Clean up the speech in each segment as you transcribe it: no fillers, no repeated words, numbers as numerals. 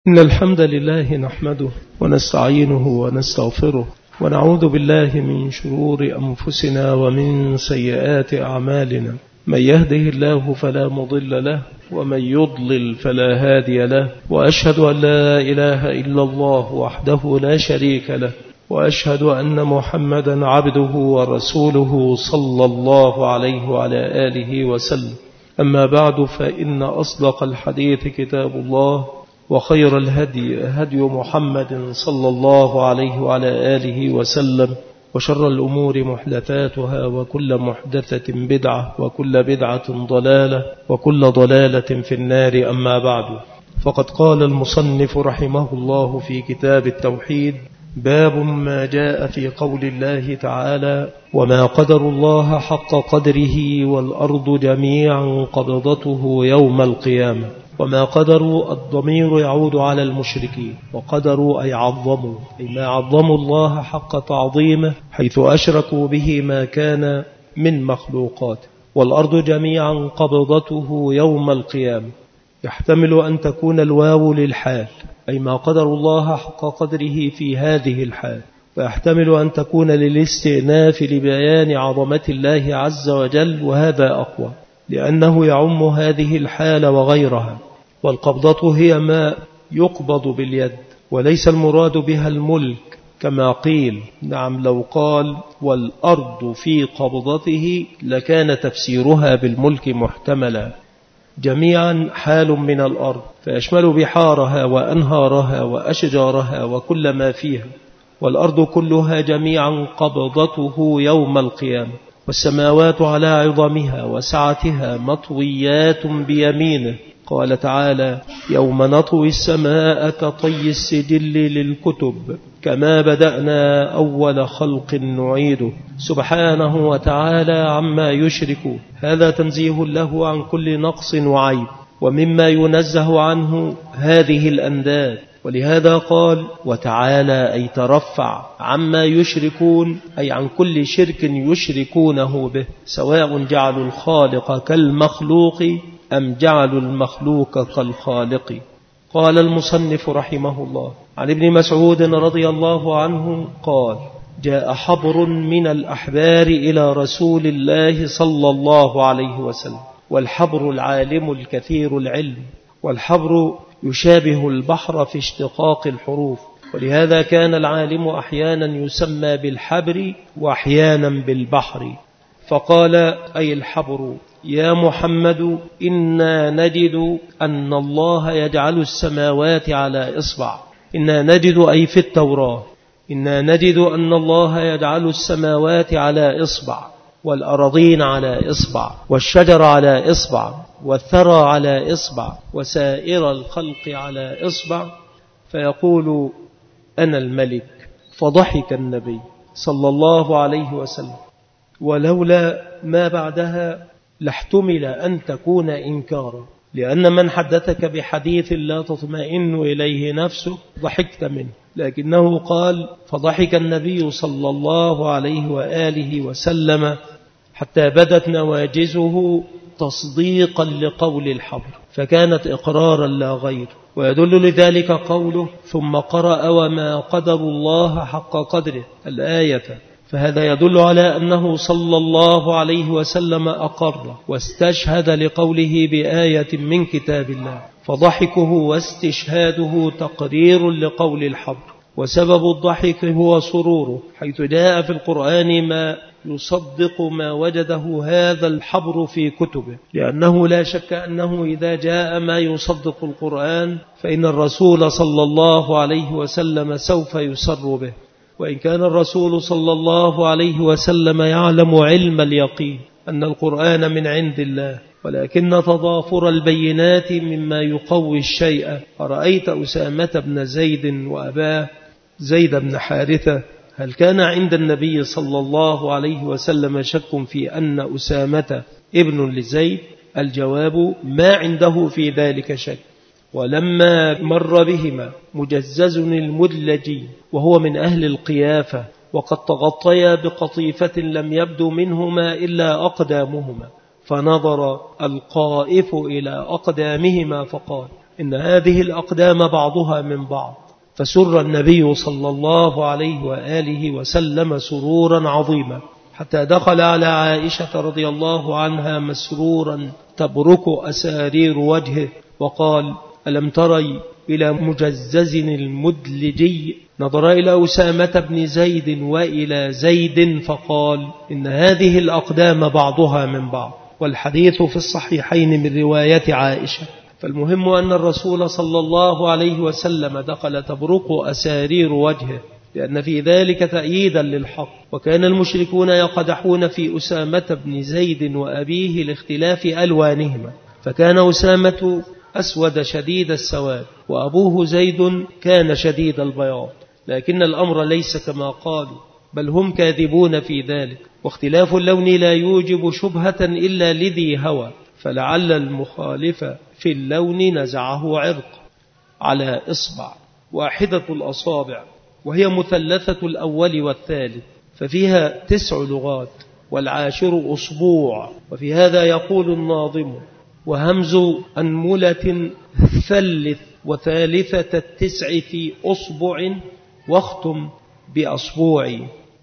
إن الحمد لله نحمده ونستعينه ونستغفره ونعوذ بالله من شرور أنفسنا ومن سيئات أعمالنا. من يهده الله فلا مضل له ومن يضلل فلا هادي له، وأشهد أن لا إله إلا الله وحده لا شريك له، وأشهد أن محمدا عبده ورسوله صلى الله عليه وعلى آله وسلم. أما بعد، فإن أصدق الحديث كتاب الله، وخير الهدي هدي محمد صلى الله عليه وعلى آله وسلم، وشر الأمور محدثاتها، وكل محدثة بدعة، وكل بدعة ضلالة، وكل ضلالة في النار. أما بعد، فقد قال المصنف رحمه الله في كتاب التوحيد: باب ما جاء في قول الله تعالى: وما قدر الله حق قدره والأرض جميعا قبضته يوم القيامة. وما قدروا الضمير يعود على المشركين، وقدروا أي عظموا، أي ما عظموا الله حق تعظيمه، حيث أشركوا به ما كان من مخلوقات. والأرض جميعا قبضته يوم القيامة، يحتمل أن تكون الواو للحال، أي ما قدر الله حق قدره في هذه الحال، ويحتمل أن تكون للاستئناف لبيان عظمة الله عز وجل، وهذا أقوى لأنه يعم هذه الحال وغيرها. والقبضة هي ما يقبض باليد، وليس المراد بها الملك كما قيل. نعم، لو قال والأرض في قبضته لكان تفسيرها بالملك محتملا. جميعا حال من الأرض، فيشمل بحارها وأنهارها وأشجارها وكل ما فيها. والأرض كلها جميعا قبضته يوم القيامة. والسماوات على عظمها وسعتها مطويات بيمينه. قال تعالى: يوم نطوي السماء كطي السجل للكتب كما بدأنا أول خلق نعيده. سبحانه وتعالى عما يشركون. هذا تنزيه له عن كل نقص وعيب، ومما ينزه عنه هذه الأنداد. ولهذا قال: وتعالى أي ترفع عما يشركون، أي عن كل شرك يشركونه به، سواء جعلوا الخالق كالمخلوق أم جعلوا المخلوق كالخالق. قال المصنف رحمه الله: عن ابن مسعود رضي الله عنه قال: جاء حبر من الأحبار إلى رسول الله صلى الله عليه وسلم. والحبر العالم الكثير العلم، والحبر يشابه البحر في اشتقاق الحروف، ولهذا كان العالم أحيانا يسمى بالحبر وأحيانا بالبحر. فقال أي الحبر: يا محمد، إنا نجد أن الله يجعل السماوات على إصبع. إنا نجد أي في التوراة، إنا نجد أن الله يجعل السماوات على إصبع، والأراضين على إصبع، والشجر على إصبع، والثرى على إصبع، وسائر الخلق على إصبع، فيقول: أنا الملك. فضحك النبي صلى الله عليه وسلم، ولولا ما بعدها لاحتمل أن تكون إنكارا، لأن من حدثك بحديث لا تطمئن إليه نفسه ضحكت منه. لكنه قال: فضحك النبي صلى الله عليه وآله وسلم حتى بدت نواجزه تصديقا لقول الحبر، فكانت إقرارا لا غير. ويدل لذلك قوله: ثم قرأ وما قدر الله حق قدره الآية. فهذا يدل على أنه صلى الله عليه وسلم أقر واستشهد لقوله بآية من كتاب الله، فضحكه واستشهاده تقرير لقول الحبر. وسبب الضحك هو سروره، حيث جاء في القرآن ما يصدق ما وجده هذا الحبر في كتبه، لأنه لا شك أنه إذا جاء ما يصدق القرآن فإن الرسول صلى الله عليه وسلم سوف يسر به. وإن كان الرسول صلى الله عليه وسلم يعلم علم اليقين أن القرآن من عند الله، ولكن تضافر البينات مما يقوي الشيء. أرأيت أسامة بن زيد وأباه زيد بن حارثة، هل كان عند النبي صلى الله عليه وسلم شك في أن أسامة ابن لزيد؟ الجواب: ما عنده في ذلك شك. ولما مر بهما مجزز المدلجي وهو من أهل القيافة، وقد تغطيا بقطيفة لم يبدو منهما إلا أقدامهما، فنظر القائف إلى أقدامهما فقال: إن هذه الأقدام بعضها من بعض. فسر النبي صلى الله عليه وآله وسلم سرورا عظيما حتى دخل على عائشة رضي الله عنها مسرورا تبرك أسارير وجهه وقال: ألم تري إلى مجزز المدلجي؟ نظر إلى أسامة بن زيد وإلى زيد فقال: إن هذه الأقدام بعضها من بعض. والحديث في الصحيحين من رواية عائشة. فالمهم أن الرسول صلى الله عليه وسلم دخل تبرق أسارير وجهه، لأن في ذلك تأييدا للحق. وكان المشركون يقدحون في أسامة بن زيد وأبيه لاختلاف ألوانهما، فكان أسامة أسود شديد السواد، وأبوه زيد كان شديد البياض. لكن الأمر ليس كما قالوا، بل هم كاذبون في ذلك. واختلاف اللون لا يوجب شبهة إلا لذي هوى، فلعل المخالف في اللون نزعه عرق على إصبع واحدة الأصابع، وهي مثلثة الأول والثالث، ففيها 9 لغات، والعاشر أصبوع. وفي هذا يقول الناظم: وهمز أنملة ثلث وثالثة 9 في أصبع واختم بأصبوعي.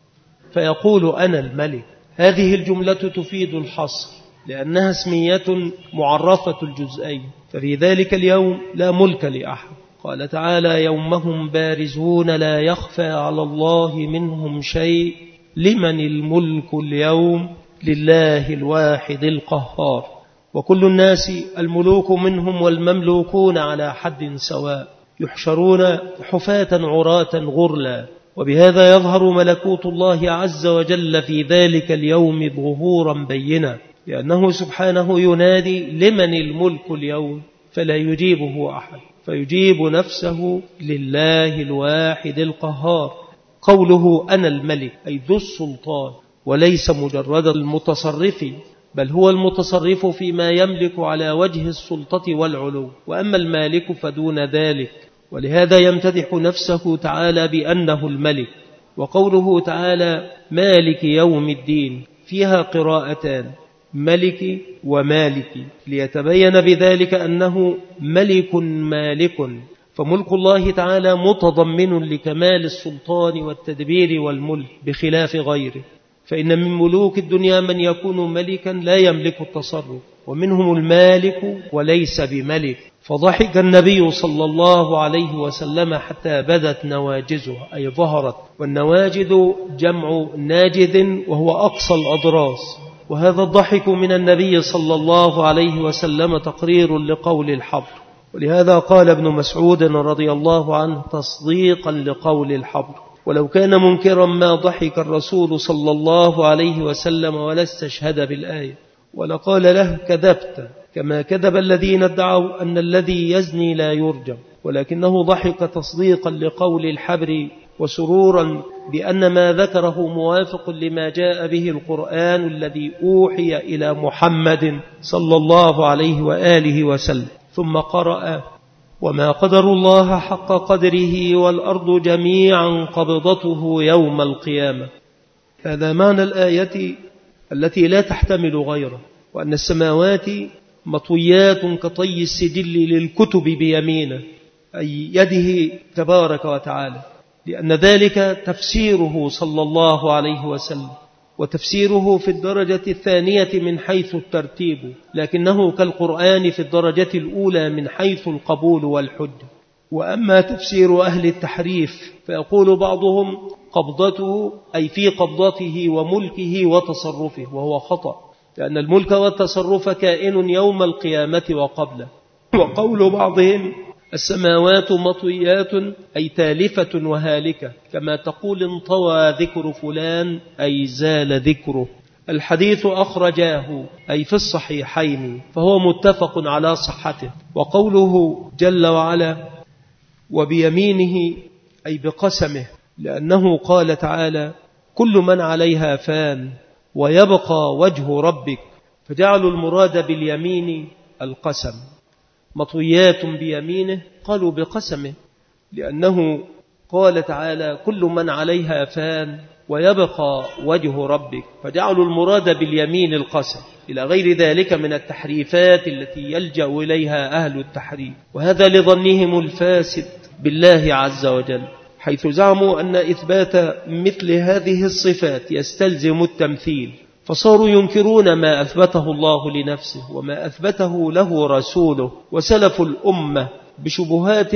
فيقول: أنا الملك. هذه الجملة تفيد الحصر، لأنها اسمية معرفة الجزئين، ففي ذلك اليوم لا ملك لأحد. قال تعالى: يومهم بارزون لا يخفى على الله منهم شيء لمن الملك اليوم لله الواحد القهار. وكل الناس الملوك منهم والمملوكون على حد سواء، يحشرون حفاة عراة غرلا. وبهذا يظهر ملكوت الله عز وجل في ذلك اليوم ظهورا بينا، لأنه سبحانه ينادي: لمن الملك اليوم؟ فلا يجيبه أحد، فيجيب نفسه لله الواحد القهار. قوله أنا الملك أي ذو السلطان، وليس مجرد المتصرف، بل هو المتصرف فيما يملك على وجه السلطة والعلو، وأما المالك فدون ذلك. ولهذا يمتدح نفسه تعالى بأنه الملك. وقوله تعالى مالك يوم الدين فيها قراءتان: ملك ومالك، ليتبين بذلك أنه ملك مالك. فملك الله تعالى متضمن لكمال السلطان والتدبير والملك بخلاف غيره. فإن من ملوك الدنيا من يكون ملكا لا يملك التصرف، ومنهم المالك وليس بملك. فضحك النبي صلى الله عليه وسلم حتى بدت نواجزه أي ظهرت، والنواجد جمع ناجد وهو أقصى الأضراس. وهذا الضحك من النبي صلى الله عليه وسلم تقرير لقول الحبر. ولهذا قال ابن مسعود رضي الله عنه تصديقا لقول الحبر: ولو كان منكرا ما ضحك الرسول صلى الله عليه وسلم ولا استشهد بالآية، ولقال له كذبت، كما كذب الذين ادعوا أن الذي يزني لا يرجم. ولكنه ضحك تصديقا لقول الحبر وسرورا بأن ما ذكره موافق لما جاء به القرآن الذي أوحي إلى محمد صلى الله عليه وآله وسلم. ثم قرأ: وما قدر الله حق قدره والأرض جميعا قبضته يوم القيامة. هذا معنى الآية التي لا تحتمل غيره، وأن السماوات مطويات كطي السجل للكتب بيمينه أي يده تبارك وتعالى، لأن ذلك تفسيره صلى الله عليه وسلم، وتفسيره في الدرجة الثانية من حيث الترتيب، لكنه كالقرآن في الدرجة الأولى من حيث القبول والحجة. وأما تفسير أهل التحريف فيقول بعضهم قبضته أي في قبضته وملكه وتصرفه، وهو خطأ، لأن الملك والتصرف كائن يوم القيامة وقبله. وقول بعضهم السماوات مطويات أي تالفة وهالكة، كما تقول انطوى ذكر فلان أي زال ذكره. الحديث أخرجاه أي في الصحيحين، فهو متفق على صحته. وقوله جل وعلا وبيمينه أي بقسمه، لأنه قال تعالى كل من عليها فان ويبقى وجه ربك، فجعلوا المراد باليمين القسم. مطويات بيمينه قالوا بقسمه، لأنه قال تعالى كل من عليها فان ويبقى وجه ربك، فجعلوا المراد باليمين القسم إلى غير ذلك من التحريفات التي يلجأ إليها أهل التحريف، وهذا لظنهم الفاسد بالله عز وجل، حيث زعموا أن إثبات مثل هذه الصفات يستلزم التمثيل، فصاروا ينكرون ما أثبته الله لنفسه وما أثبته له رسوله وسلف الأمة بشبهات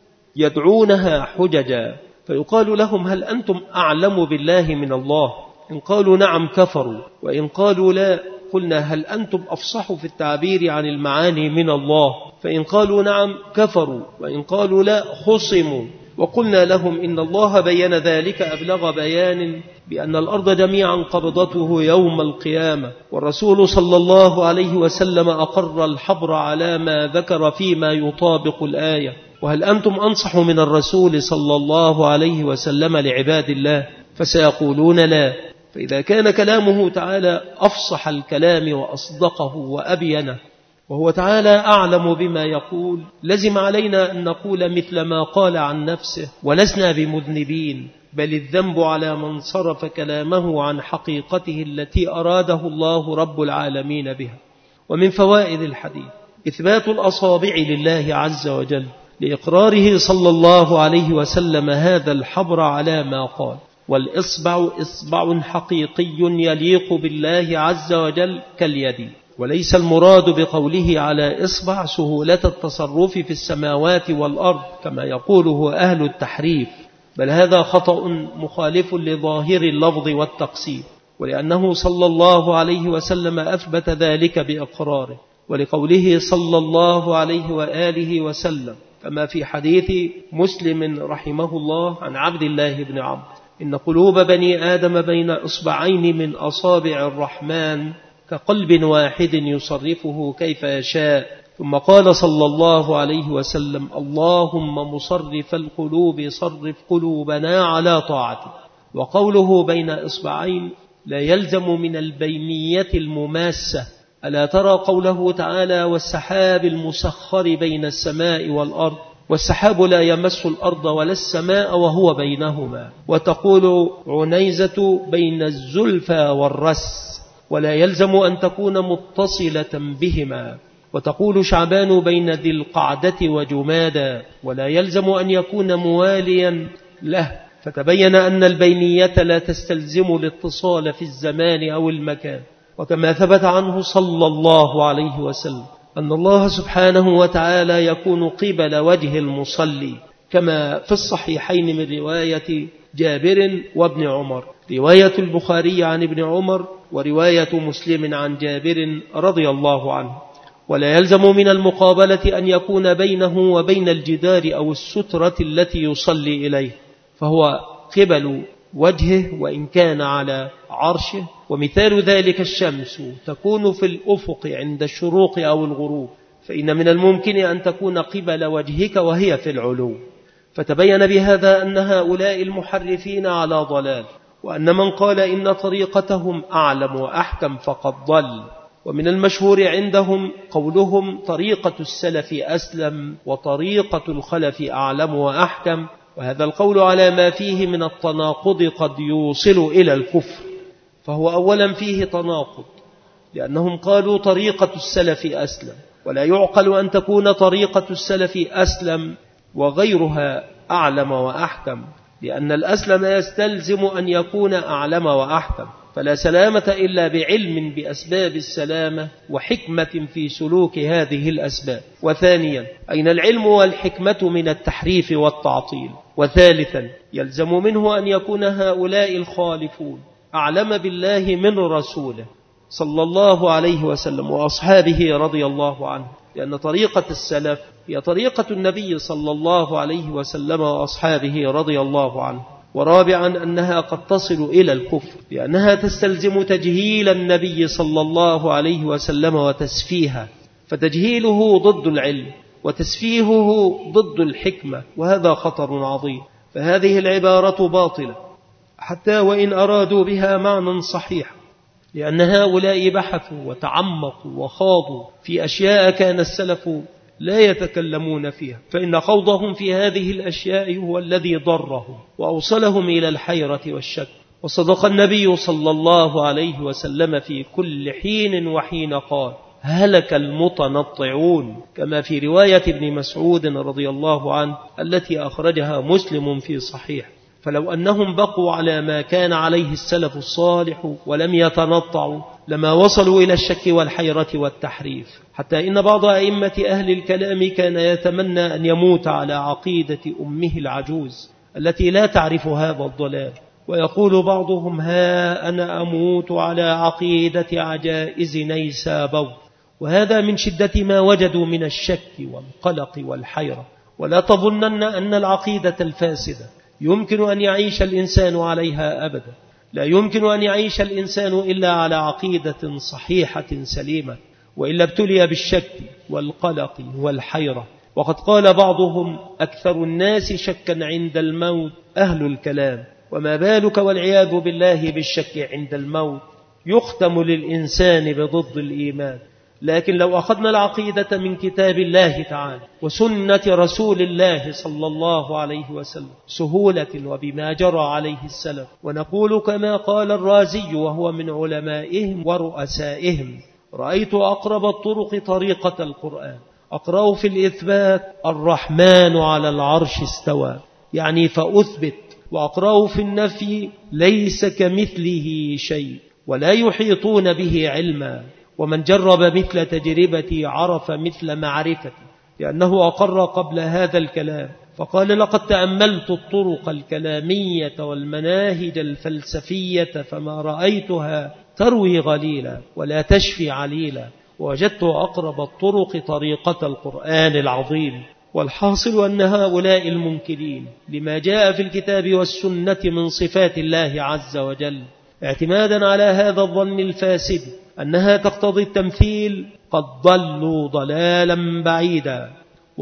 يدعونها حججا، فيقال لهم: هل أنتم أعلم بالله من الله؟ إن قالوا نعم كفروا، وإن قالوا لا قلنا: هل أنتم أفصحوا في التعبير عن المعاني من الله؟ فإن قالوا نعم كفروا، وإن قالوا لا خصموا، وقلنا لهم: إن الله بيّن ذلك أبلغ بيان بأن الأرض جميعا قبضته يوم القيامة، والرسول صلى الله عليه وسلم أقر الحبر على ما ذكر فيما يطابق الآية، وهل أنتم أنصح من الرسول صلى الله عليه وسلم لعباد الله؟ فسيقولون لا. فإذا كان كلامه تعالى أفصح الكلام وأصدقه وأبينه، وهو تعالى أعلم بما يقول، لزم علينا أن نقول مثل ما قال عن نفسه، ولسنا بمذنبين، بل الذنب على من صرف كلامه عن حقيقته التي أراده الله رب العالمين بها. ومن فوائد الحديث إثبات الأصابع لله عز وجل، لإقراره صلى الله عليه وسلم هذا الحبر على ما قال: والإصبع إصبع حقيقي يليق بالله عز وجل كاليد. وليس المراد بقوله على إصبع سهولة التصرف في السماوات والأرض كما يقوله أهل التحريف، بل هذا خطأ مخالف لظاهر اللفظ والتقسيم، ولأنه صلى الله عليه وسلم أثبت ذلك بإقراره، ولقوله صلى الله عليه وآله وسلم كما في حديث مسلم رحمه الله عن عبد الله بن عمرو: إن قلوب بني آدم بين إصبعين من أصابع الرحمن كقلب واحد يصرفه كيف يشاء. ثم قال صلى الله عليه وسلم: اللهم مصرف القلوب صرف قلوبنا على طاعتك. وقوله بين إصبعين لا يلزم من البينية المماسة. ألا ترى قوله تعالى: والسحاب المسخر بين السماء والأرض، والسحاب لا يمس الأرض ولا السماء وهو بينهما. وتقول عنيزة بين الزلفى والرس، ولا يلزم أن تكون متصلة بهما. وتقول شعبان بين ذي القعدة وجمادا، ولا يلزم أن يكون مواليا له. فتبين أن البينية لا تستلزم الاتصال في الزمان أو المكان. وكما ثبت عنه صلى الله عليه وسلم أن الله سبحانه وتعالى يكون قبل وجه المصلي، كما في الصحيحين من رواية جابر وابن عمر، رواية البخاري عن ابن عمر ورواية مسلم عن جابر رضي الله عنه. ولا يلزم من المقابلة أن يكون بينه وبين الجدار أو السترة التي يصلي إليه، فهو قبل وجهه وإن كان على عرشه. ومثال ذلك الشمس تكون في الأفق عند الشروق أو الغروب، فإن من الممكن أن تكون قبل وجهك وهي في العلو. فتبين بهذا أن هؤلاء المحرفين على ضلال، وأن من قال إن طريقتهم أعلم وأحكم فقد ضل. ومن المشهور عندهم قولهم: طريقة السلف أسلم وطريقة الخلف أعلم وأحكم. وهذا القول على ما فيه من التناقض قد يوصل إلى الكفر، فهو أولا فيه تناقض، لأنهم قالوا طريقة السلف أسلم، ولا يعقل أن تكون طريقة السلف أسلم وغيرها أعلم وأحكم، لأن الأسلم يستلزم أن يكون أعلم وأحكم، فلا سلامة إلا بعلم بأسباب السلامة وحكمة في سلوك هذه الأسباب. وثانيا، أين العلم والحكمة من التحريف والتعطيل؟ وثالثا، يلزم منه أن يكون هؤلاء الخالفون أعلم بالله من رسوله صلى الله عليه وسلم وأصحابه رضي الله عنه، لأن طريقة السلف هي طريقة النبي صلى الله عليه وسلم وأصحابه رضي الله عنه. ورابعا، أنها قد تصل إلى الكفر، لأنها تستلزم تجهيل النبي صلى الله عليه وسلم وتسفيها، فتجهيله ضد العلم وتسفيهه ضد الحكمة، وهذا خطر عظيم. فهذه العبارة باطلة حتى وإن أرادوا بها معنى صحيح، لأن هؤلاء بحثوا وتعمقوا وخاضوا في أشياء كان السلف لا يتكلمون فيها، فإن خوضهم في هذه الأشياء هو الذي ضرهم وأوصلهم إلى الحيرة والشك. وصدق النبي صلى الله عليه وسلم في كل حين وحين قال: هلك المتنطعون، كما في رواية ابن مسعود رضي الله عنه التي أخرجها مسلم في صحيح. فلو أنهم بقوا على ما كان عليه السلف الصالح ولم يتنطعوا لما وصلوا إلى الشك والحيرة والتحريف، حتى إن بعض أئمة أهل الكلام كان يتمنى أن يموت على عقيدة أمه العجوز التي لا تعرف هذا الضلال، ويقول بعضهم: ها أنا أموت على عقيدة عجائز نيسابور. وهذا من شدة ما وجدوا من الشك والقلق والحيرة. ولا تظنن أن العقيدة الفاسدة يمكن أن يعيش الإنسان عليها أبدا، لا يمكن أن يعيش الإنسان إلا على عقيدة صحيحة سليمة، وإلا ابتلي بالشك والقلق والحيرة. وقد قال بعضهم: أكثر الناس شكا عند الموت أهل الكلام، وما بالك والعياذ بالله بالشك عند الموت. يختم للإنسان بضد الإيمان. لكن لو أخذنا العقيدة من كتاب الله تعالى وسنة رسول الله صلى الله عليه وسلم سهولة وبما جرى عليه السلف، ونقول كما قال الرازي وهو من علمائهم ورؤسائهم: رأيت أقرب الطرق طريقة القرآن، أقرأ في الإثبات: الرحمن على العرش استوى، يعني فأثبت، وأقرأ في النفي: ليس كمثله شيء ولا يحيطون به علما. ومن جرب مثل تجربتي عرف مثل معرفتي، لأنه أقر قبل هذا الكلام فقال: لقد تأملت الطرق الكلامية والمناهج الفلسفية فما رأيتها تروي غليلا ولا تشفي عليلا، ووجدت أقرب الطرق طريقة القرآن العظيم. والحاصل أن هؤلاء المنكرين لما جاء في الكتاب والسنة من صفات الله عز وجل، اعتمادا على هذا الظن الفاسد أنها تقتضي التمثيل، قد ضلوا ضلالا بعيدا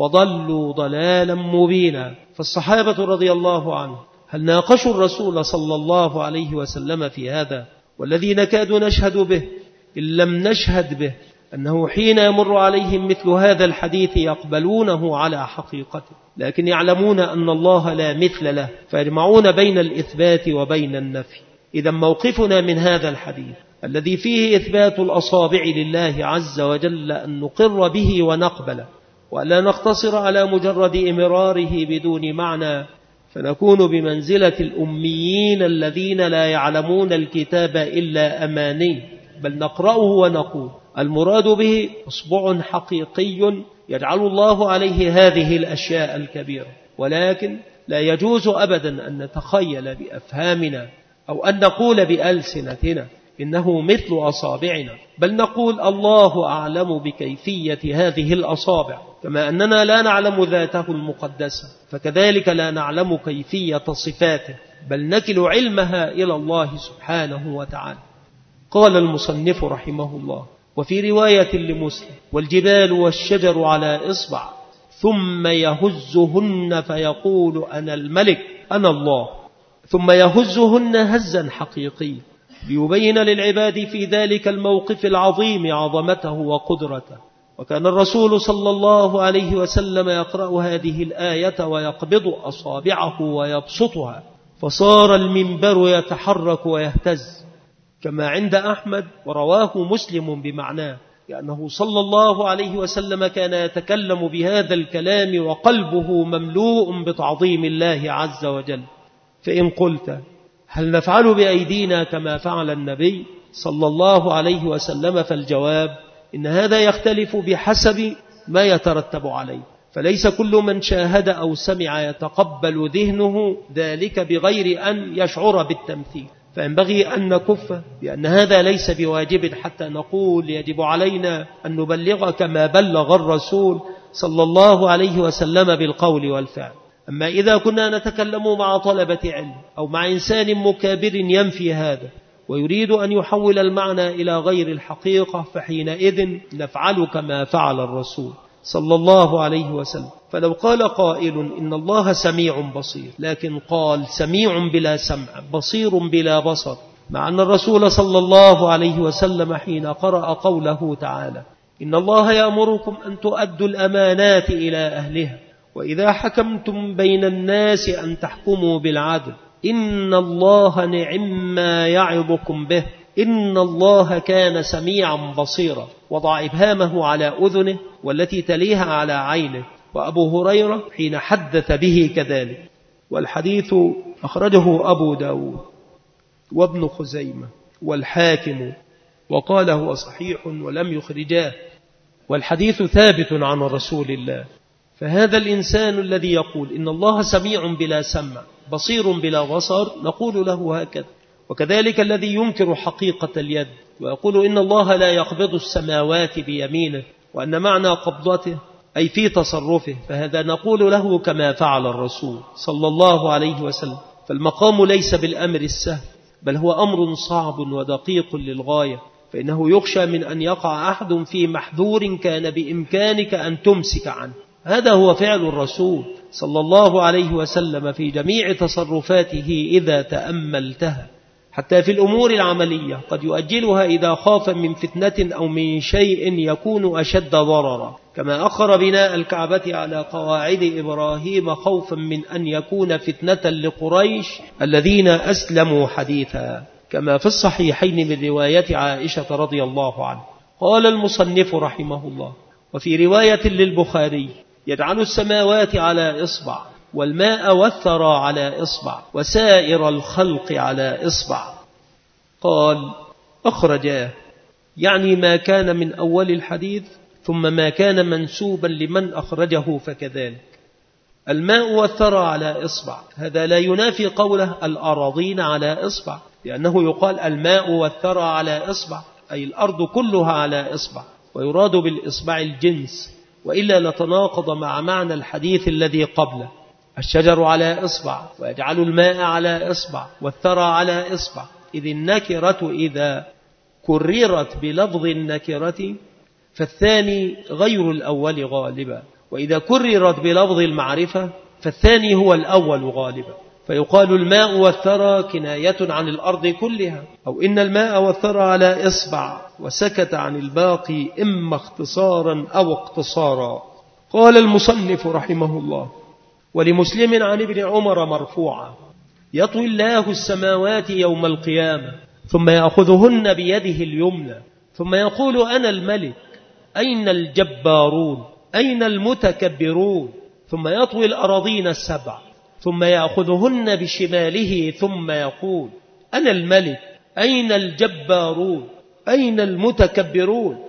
وضلوا ضلالا مبينا. فالصحابة رضي الله عنهم هل ناقشوا الرسول صلى الله عليه وسلم في هذا؟ والذي نكاد نشهد به إن لم نشهد به أنه حين يمر عليهم مثل هذا الحديث يقبلونه على حقيقته، لكن يعلمون أن الله لا مثل له، فيجمعون بين الإثبات وبين النفي. إذا موقفنا من هذا الحديث الذي فيه إثبات الأصابع لله عز وجل أن نقر به ونقبله، ولا نقتصر على مجرد إمراره بدون معنى، فنكون بمنزلة الأميين الذين لا يعلمون الكتاب إلا أماني، بل نقرأه ونقول المراد به أصبع حقيقي يجعل الله عليه هذه الأشياء الكبيرة. ولكن لا يجوز أبدا أن نتخيل بأفهامنا أو أن نقول بألسنتنا إنه مثل أصابعنا، بل نقول الله أعلم بكيفية هذه الأصابع، كما أننا لا نعلم ذاته المقدسة فكذلك لا نعلم كيفية صفاته، بل نكل علمها إلى الله سبحانه وتعالى. قال المصنف رحمه الله: وفي رواية لمسلم: والجبال والشجر على إصبع ثم يهزهن فيقول أنا الملك أنا الله، ثم يهزهن هزا حقيقي ليبين للعباد في ذلك الموقف العظيم عظمته وقدرته. وكان الرسول صلى الله عليه وسلم يقرأ هذه الآية ويقبض أصابعه ويبسطها، فصار المنبر يتحرك ويهتز، كما عند أحمد ورواه مسلم بمعناه، لأنه صلى الله عليه وسلم كان يتكلم بهذا الكلام وقلبه مملوء بتعظيم الله عز وجل. فإن قلت: هل نفعل بأيدينا كما فعل النبي صلى الله عليه وسلم؟ فالجواب: إن هذا يختلف بحسب ما يترتب عليه، فليس كل من شاهد أو سمع يتقبل ذهنه ذلك بغير أن يشعر بالتمثيل، فينبغي أن نكف بأن هذا ليس بواجب حتى نقول يجب علينا أن نبلغ كما بلغ الرسول صلى الله عليه وسلم بالقول والفعل. أما إذا كنا نتكلم مع طلبة علم أو مع إنسان مكابر ينفي هذا ويريد أن يحول المعنى إلى غير الحقيقة، فحينئذ نفعل كما فعل الرسول صلى الله عليه وسلم. فلو قال قائل إن الله سميع بصير، لكن قال سميع بلا سمع بصير بلا بصر، مع أن الرسول صلى الله عليه وسلم حين قرأ قوله تعالى: إن الله يأمركم أن تؤدوا الأمانات إلى أهلها وإذا حكمتم بين الناس أن تحكموا بالعدل، إن الله نعم ما يعظكم به إن الله كان سميعا بصيرا. وضع إبهامه على أذنه والتي تليها على عينه. وأبو هريرة حين حدث به كذلك. والحديث أخرجه أبو داود وابن خزيمة والحاكم وقال هو صحيح ولم يخرجاه، والحديث ثابت عن رسول الله. فهذا الإنسان الذي يقول إن الله سميع بلا سمع بصير بلا بصر نقول له هكذا. وكذلك الذي ينكر حقيقة اليد ويقول إن الله لا يقبض السماوات بيمينه وأن معنى قبضته أي في تصرفه، فهذا نقول له كما فعل الرسول صلى الله عليه وسلم. فالمقام ليس بالأمر السهل، بل هو أمر صعب ودقيق للغاية، فإنه يخشى من أن يقع أحد في محذور كان بإمكانك أن تمسك عنه. هذا هو فعل الرسول صلى الله عليه وسلم في جميع تصرفاته إذا تأملتها، حتى في الأمور العملية قد يؤجلها إذا خاف من فتنة أو من شيء يكون أشد ضررا، كما أخر بناء الكعبة على قواعد إبراهيم خوفا من أن يكون فتنة لقريش الذين أسلموا حديثا، كما في الصحيحين من رواية عائشة رضي الله عنها. قال المصنف رحمه الله: وفي رواية للبخاري: يجعل السماوات على إصبع والماء والثرى على إصبع وسائر الخلق على إصبع. قال: أخرجاه، يعني ما كان من أول الحديث ثم ما كان منسوبا لمن أخرجه فكذلك. الماء والثرى على إصبع، هذا لا ينافي قوله الأراضين على إصبع، لأنه يقال الماء والثرى على إصبع أي الأرض كلها على إصبع، ويراد بالإصبع الجنس، وإلا لتناقض مع معنى الحديث الذي قبله: الشجر على إصبع ويجعل الماء على إصبع والثرى على إصبع، إذ النكرة إذا كررت بلفظ النكرة فالثاني غير الأول غالبا، وإذا كررت بلفظ المعرفة فالثاني هو الأول غالبا. فيقال الماء والثرى كناية عن الأرض كلها، أو إن الماء والثرى على إصبع، وسكت عن الباقي إما اختصارا أو اقتصارا. قال المصنف رحمه الله: ولمسلم عن ابن عمر مرفوعا: يطوي الله السماوات يوم القيامة ثم يأخذهن بيده اليمنى ثم يقول أنا الملك، أين الجبارون، أين المتكبرون، ثم يطوي الأراضين السبع ثم يأخذهن بشماله ثم يقول أنا الملك، أين الجبارون، أين المتكبرون.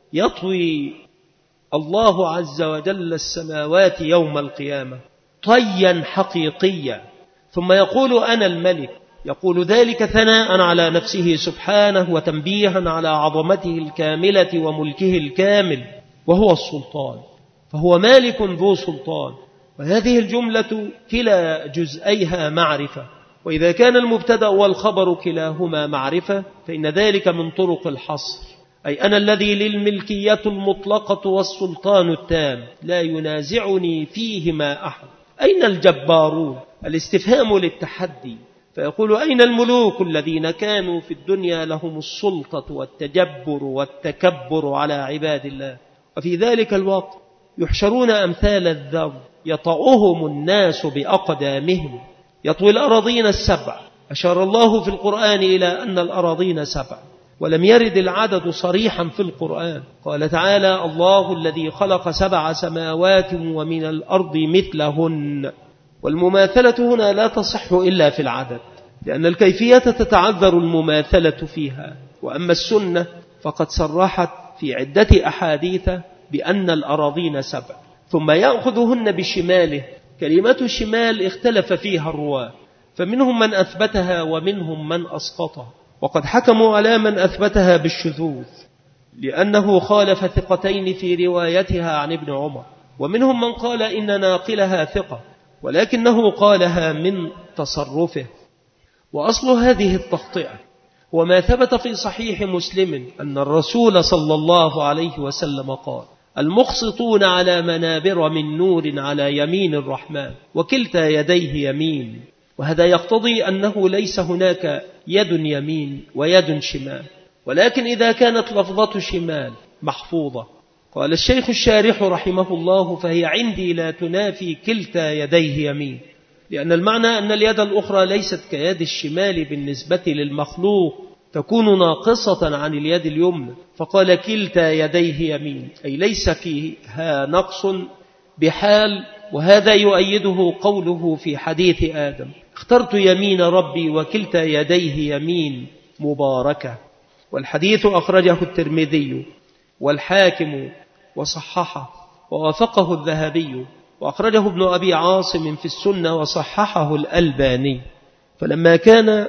يطوي الله عز وجل السماوات يوم القيامة طيا حقيقيا ثم يقول أنا الملك، يقول ذلك ثناء على نفسه سبحانه وتنبيها على عظمته الكاملة وملكه الكامل، وهو السلطان، فهو مالك ذو سلطان. وهذه الجملة كلا جزئيها معرفة، وإذا كان المبتدأ والخبر كلاهما معرفة فإن ذلك من طرق الحصر، أي أنا الذي للملكية المطلقة والسلطان التام لا ينازعني فيهما أحد. أين الجبارون؟ الاستفهام للتحدي، فيقول أين الملوك الذين كانوا في الدنيا لهم السلطة والتجبر والتكبر على عباد الله؟ وفي ذلك الوقت يحشرون أمثال الذر يطأهم الناس بأقدامهم. يطوي الأراضين السبع، أشار الله في القرآن إلى أن الأراضين سبع، ولم يرد العدد صريحا في القرآن. قال تعالى: الله الذي خلق 7 سماوات ومن الأرض مثلهن. والمماثلة هنا لا تصح إلا في العدد، لأن الكيفية تتعذر المماثلة فيها. وأما السنة فقد صرحت في عدة أحاديث بأن الأراضين 7 ثم يأخذهن بشماله. كلمة الشمال اختلف فيها الرواة، فمنهم من أثبتها ومنهم من أسقطها، وقد حكموا على من أثبتها بالشذوذ لأنه خالف ثقتين في روايتها عن ابن عمر، ومنهم من قال إن ناقلها ثقة ولكنه قالها من تصرفه. وأصل هذه التخطئة وما ثبت في صحيح مسلم أن الرسول صلى الله عليه وسلم قال: المقسطون على منابر من نور على يمين الرحمن وكلتا يديه يمين. وهذا يقتضي أنه ليس هناك يد يمين ويد شمال، ولكن إذا كانت لفظة شمال محفوظة، قال الشيخ الشارح رحمه الله: فهي عندي لا تنافي كلتا يديه يمين، لأن المعنى أن اليد الأخرى ليست كيد الشمال بالنسبة للمخلوق، تكون ناقصة عن اليد اليمنى، فقال كلتا يديه يمين، أي ليس فيها نقص بحال. وهذا يؤيده قوله في حديث آدم: اخترت يمين ربي وكلتا يديه يمين مباركة. والحديث أخرجه الترمذي والحاكم وصححه ووافقه الذهبي، وأخرجه ابن أبي عاصم في السنة وصححه الألباني. فلما كان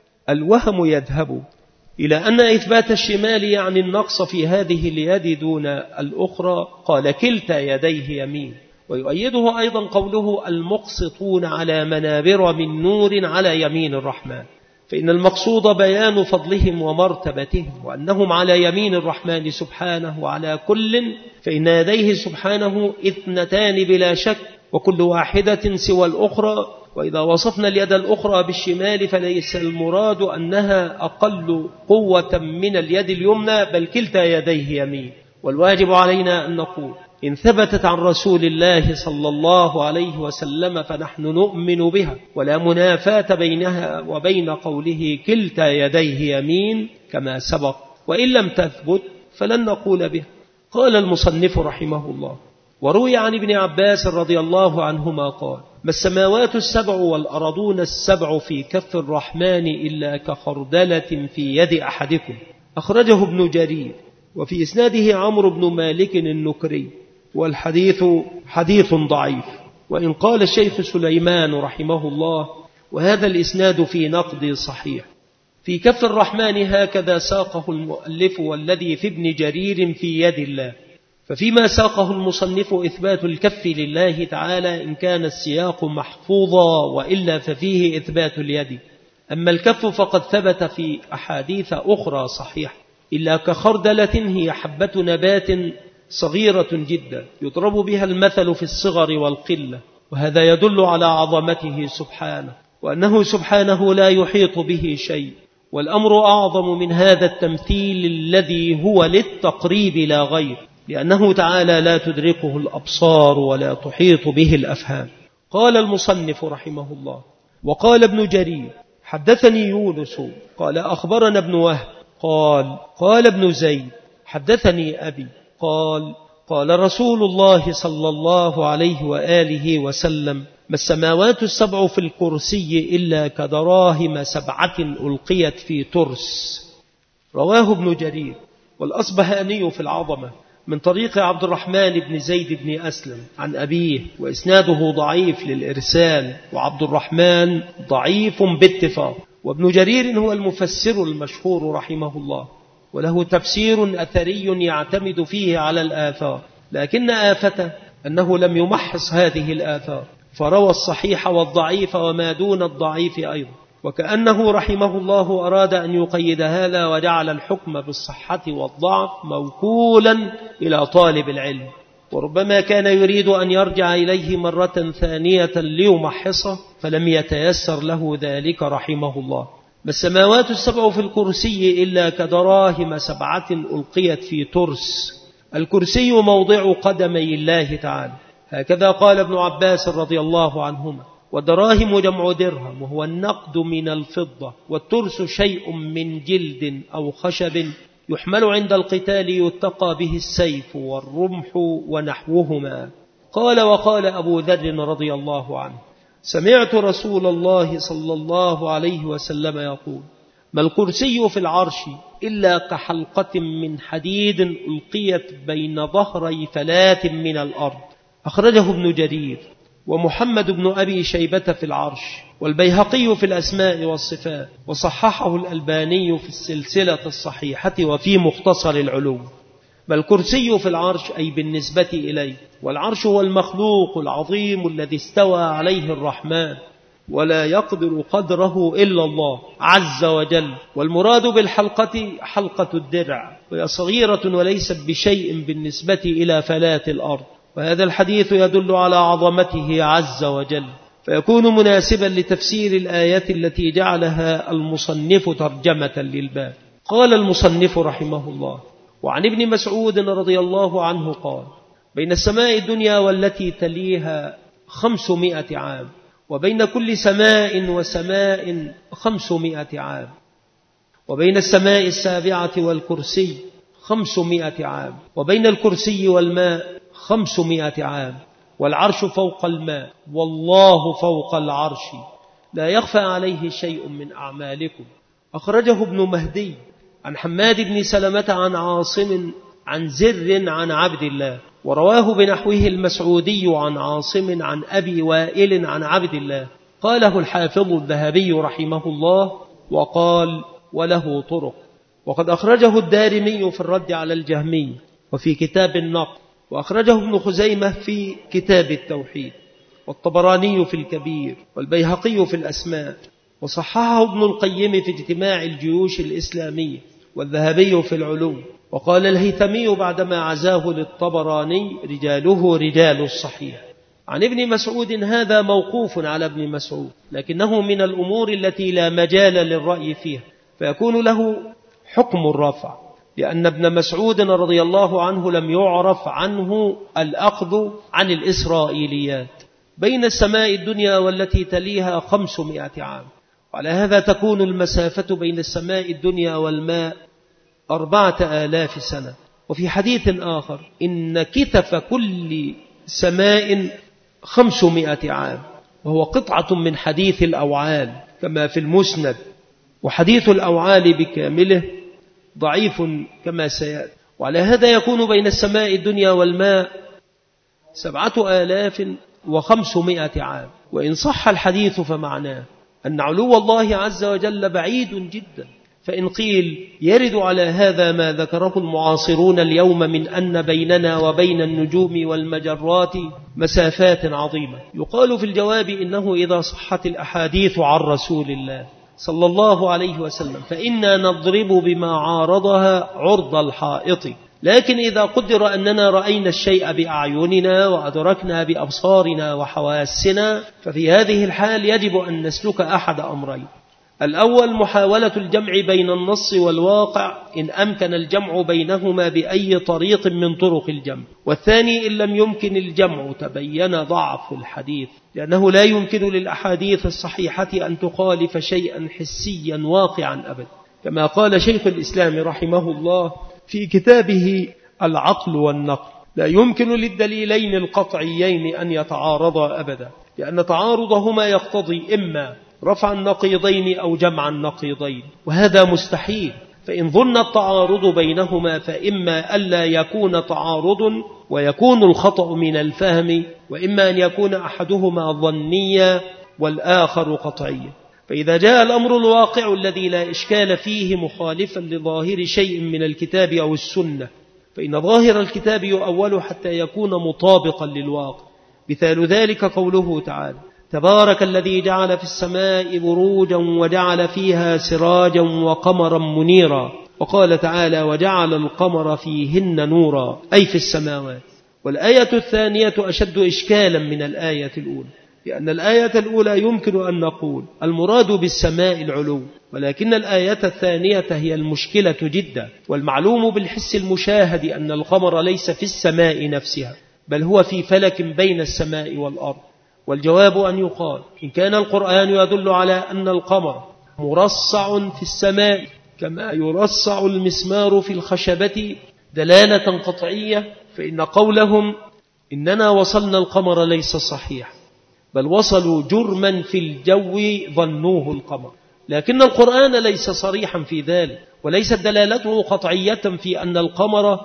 الوهم يذهب إلى أن إثبات الشمال يعني النقص في هذه اليد دون الأخرى، قال كلتا يديه يمين. ويؤيده أيضا قوله: المقسطون على منابر من نور على يمين الرحمن، فإن المقصود بيان فضلهم ومرتبتهم، وأنهم على يمين الرحمن سبحانه، وعلى كل فإن يديه سبحانه اثنتان بلا شك، وكل واحدة سوى الأخرى. وإذا وصفنا اليد الأخرى بالشمال فليس المراد أنها أقل قوة من اليد اليمنى، بل كلتا يديه يمين. والواجب علينا أن نقول: إن ثبتت عن رسول الله صلى الله عليه وسلم فنحن نؤمن بها، ولا منافاة بينها وبين قوله كلتا يديه يمين كما سبق، وإن لم تثبت فلن نقول بها. قال المصنف رحمه الله: وروي عن ابن عباس رضي الله عنهما قال: ما السماوات السبع والأرضون السبع في كف الرحمن إلا كخردلة في يد أحدكم. أخرجه ابن جرير، وفي إسناده عمرو بن مالك النكري، والحديث حديث ضعيف. وإن قال الشيخ سليمان رحمه الله: وهذا الإسناد في نقد صحيح. في كف الرحمن هكذا ساقه المؤلف، والذي في ابن جرير في يد الله. ففيما ساقه المصنف إثبات الكف لله تعالى إن كان السياق محفوظا، وإلا ففيه إثبات اليد. أما الكف فقد ثبت في أحاديث أخرى صحيحة: إلا كخردلة هي حبة نبات صغيرة جدا يضرب بها المثل في الصغر والقلة. وهذا يدل على عظمته سبحانه، وأنه سبحانه لا يحيط به شيء. والأمر أعظم من هذا التمثيل الذي هو للتقريب لا غير، لأنه تعالى لا تدركه الأبصار ولا تحيط به الأفهام. قال المصنف رحمه الله: وقال ابن جرير: حدثني يونس قال أخبرنا ابن وهب قال ابن زيد حدثني أبي قال رسول الله صلى الله عليه وآله وسلم: ما السماوات السبع في الكرسي إلا كدراهم 7 ألقيت في ترس. رواه ابن جرير والأصبهاني في العظمة من طريق عبد الرحمن بن زيد بن أسلم عن أبيه، وإسناده ضعيف للإرسال، وعبد الرحمن ضعيف باتفاق. وابن جرير هو المفسر المشهور رحمه الله، وله تفسير أثري يعتمد فيه على الآثار، لكن آفته أنه لم يمحص هذه الآثار، فروى الصحيح والضعيف وما دون الضعيف أيضا، وكأنه رحمه الله أراد أن يقيد هذا، وجعل الحكم بالصحة والضعف موكولا إلى طالب العلم، وربما كان يريد أن يرجع إليه مرة ثانية ليمحصه، فلم يتيسر له ذلك رحمه الله. ما السماوات السبع في الكرسي إلا كدراهم 7 ألقيت في ترس. الكرسي موضع قدمي الله تعالى، هكذا قال ابن عباس رضي الله عنهما. والدراهم جمع درهم، وهو النقد من الفضة، والترس شيء من جلد أو خشب يحمل عند القتال يتقى به السيف والرمح ونحوهما. وقال أبو ذر رضي الله عنه: سمعت رسول الله صلى الله عليه وسلم يقول: ما الكرسي في العرش إلا كحلقة من حديد ألقيت بين ظهري 3 من الأرض. أخرجه ابن جرير ومحمد بن أبي شيبة في العرش، والبيهقي في الأسماء والصفات، وصححه الألباني في السلسلة الصحيحة وفي مختصر العلوم. بل الكرسي في العرش أي بالنسبة إليه، والعرش هو المخلوق العظيم الذي استوى عليه الرحمن، ولا يقدر قدره إلا الله عز وجل. والمراد بالحلقة حلقة الدرع، وهي صغيرة وليست بشيء بالنسبة إلى فلات الأرض. وهذا الحديث يدل على عظمته عز وجل، فيكون مناسبا لتفسير الآية التي جعلها المصنف ترجمة للباب. قال المصنف رحمه الله: وعن ابن مسعود رضي الله عنه قال: بين السماء الدنيا والتي تليها 500 عام، وبين كل سماء وسماء 500 عام، وبين السماء السابعة والكرسي 500 عام، وبين الكرسي والماء 500 عام، والعرش فوق الماء، والله فوق العرش، لا يخفى عليه شيء من أعمالكم. أخرجه ابن مهدي عن حماد بن سلمة عن عاصم عن زر عن عبد الله، ورواه بنحوه المسعودي عن عاصم عن أبي وائل عن عبد الله. قاله الحافظ الذهبي رحمه الله، وقال وله طرق. وقد أخرجه الدارمي في الرد على الجهمي وفي كتاب النقد، وأخرجه ابن خزيمة في كتاب التوحيد، والطبراني في الكبير، والبيهقي في الأسماء، وصححه ابن القيم في اجتماع الجيوش الإسلامية، والذهبي في العلوم. وقال الهيثمي بعدما عزاه للطبراني رجاله رجال الصحيح. عن ابن مسعود هذا موقوف على ابن مسعود، لكنه من الأمور التي لا مجال للرأي فيها، فيكون له حكم الرفع، لأن ابن مسعود رضي الله عنه لم يعرف عنه الأخذ عن الإسرائيليات. بين السماء الدنيا والتي تليها 500 عام، وعلى هذا تكون المسافة بين السماء الدنيا والماء 4000 سنة. وفي حديث آخر إن كتف كل سماء 500 عام، وهو قطعة من حديث الأوعال كما في المسند، وحديث الأوعال بكامله ضعيف كما سيأتي. وعلى هذا يكون بين السماء الدنيا والماء 7500 عام. وإن صح الحديث فمعناه أن علو الله عز وجل بعيد جدا، فإن قيل يرد على هذا ما ذكره المعاصرون اليوم من أن بيننا وبين النجوم والمجرات مسافات عظيمة، يقال في الجواب إنه إذا صحت الأحاديث عن رسول الله صلى الله عليه وسلم فإنا نضرب بما عارضها عرض الحائط، لكن إذا قدر أننا رأينا الشيء بأعيننا وأدركنا بأبصارنا وحواسنا، ففي هذه الحال يجب أن نسلك أحد أمرين: الأول محاولة الجمع بين النص والواقع إن أمكن الجمع بينهما بأي طريق من طرق الجمع، والثاني إن لم يمكن الجمع تبين ضعف الحديث، لأنه لا يمكن للأحاديث الصحيحة أن تخالف شيئا حسيا واقعا أبدا، كما قال شيخ الإسلام رحمه الله في كتابه العقل والنقل: لا يمكن للدليلين القطعيين أن يتعارضا أبدا، لأن تعارضهما يقتضي إما رفع النقيضين أو جمع النقيضين، وهذا مستحيل. فإن ظن التعارض بينهما فإما ألا يكون تعارض ويكون الخطأ من الفهم، وإما أن يكون أحدهما ظنيا والآخر قطعيا. فإذا جاء الأمر الواقع الذي لا إشكال فيه مخالفا لظاهر شيء من الكتاب أو السنة، فإن ظاهر الكتاب يؤول حتى يكون مطابقا للواقع. مثال ذلك قوله تعالى: تبارك الذي جعل في السماء بروجا وجعل فيها سراجا وقمرا منيرا. وقال تعالى: وجعل القمر فيهن نورا، أي في السماوات. والآية الثانية أشد إشكالا من الآية الأولى، لأن الآية الأولى يمكن أن نقول المراد بالسماء العلو، ولكن الآية الثانية هي المشكلة جدا. والمعلوم بالحس المشاهد أن القمر ليس في السماء نفسها، بل هو في فلك بين السماء والأرض. والجواب أن يقال إن كان القرآن يدل على أن القمر مرصع في السماء كما يرصع المسمار في الخشبة دلالة قطعية، فإن قولهم إننا وصلنا القمر ليس صحيح، بل وصلوا جرما في الجو ظنوه القمر. لكن القرآن ليس صريحا في ذلك، وليست دلالته قطعية في أن القمر